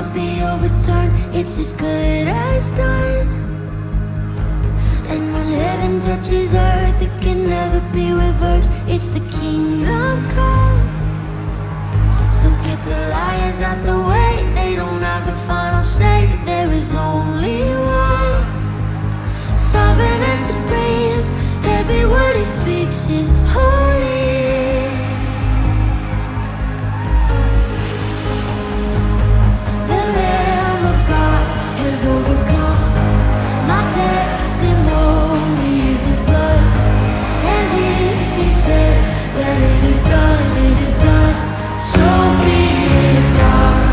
cannot be overturned. It's as good as done. And when heaven touches earth, it can never be reversed. It's the kingdom come. So get the liars out the way. They don't have the final say. There is only one, sovereign and supreme. Every word he speaks is holy. The Lamb of God has overcome. My testimony is his blood. And if he said that it is done, it is done. So be it done.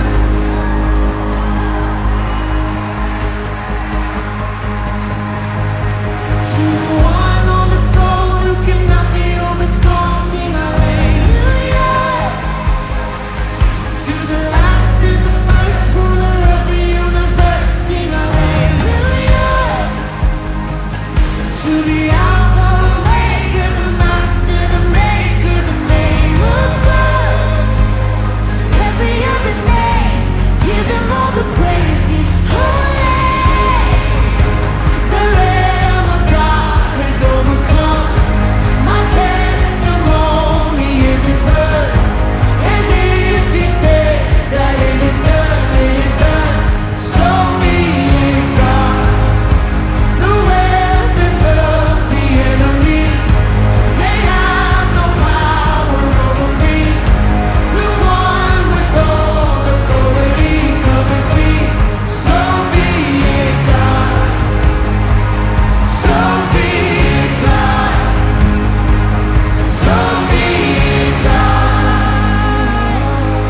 To the one on the throne who cannot be overcome, sing hallelujah. To the last and the first ruler of the universe, sing hallelujah. To the Alpha, Omega, the Master, the Maker, the name above every other name, give them all the praises. Holy, the Lamb of God has overcome. My testimony is his blood. And if he said that it is done, it is done. So be it, God. The weapons of the enemy, they have no power over me. The one with all authority covers me. So be it, God. So be it, God. So be it, God.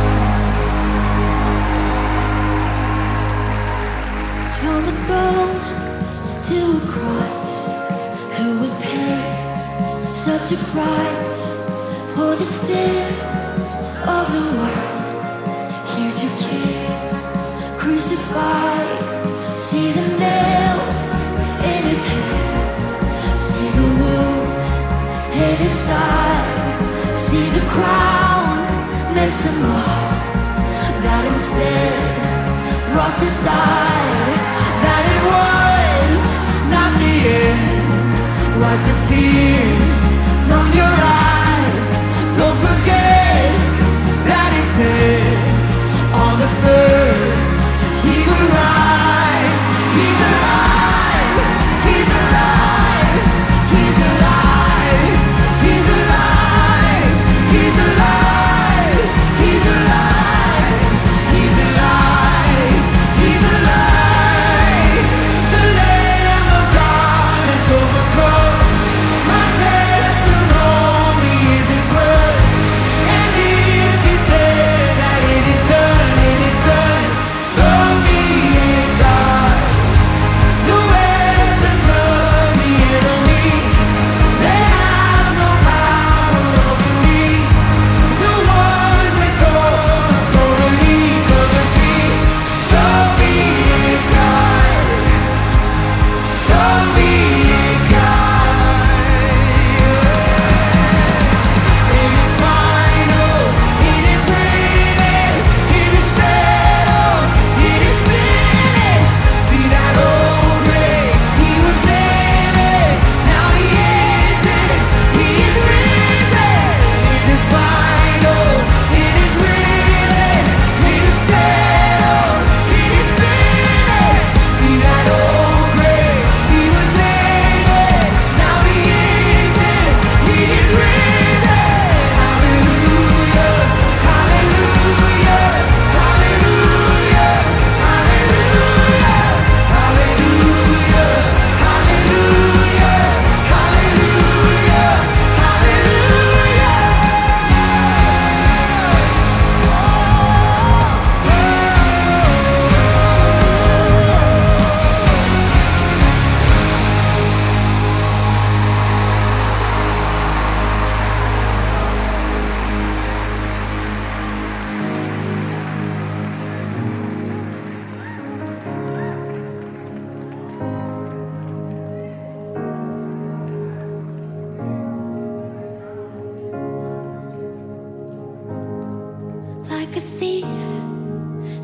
From a throne to a cross, who would pay such a price for the sin of the world? Here's your king, crucified. See the nails in his hands. See the wounds in his side. See the crown meant to mock. That instead prophesied that it was not the end. Wipe the tears from your eyes. Don't forget that he said on the third he would rise. He's alive. He's alive. He's alive. He's alive. He's alive. He's alive. He's alive. He's alive. The Lamb of God has overcome. My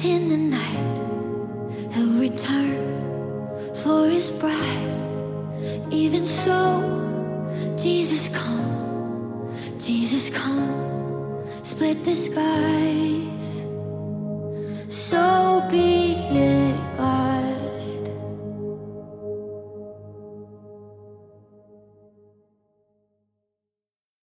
in the night, he'll return for his bride. Even so, Jesus come, split the skies. So be